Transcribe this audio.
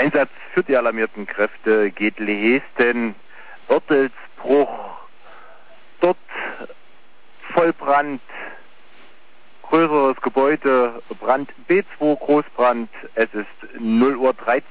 Einsatz für die alarmierten Kräfte geht Lehesten, Oertelsbruch, dort Vollbrand, größeres Gebäude, Brand B2, Großbrand, es ist 0:13 Uhr.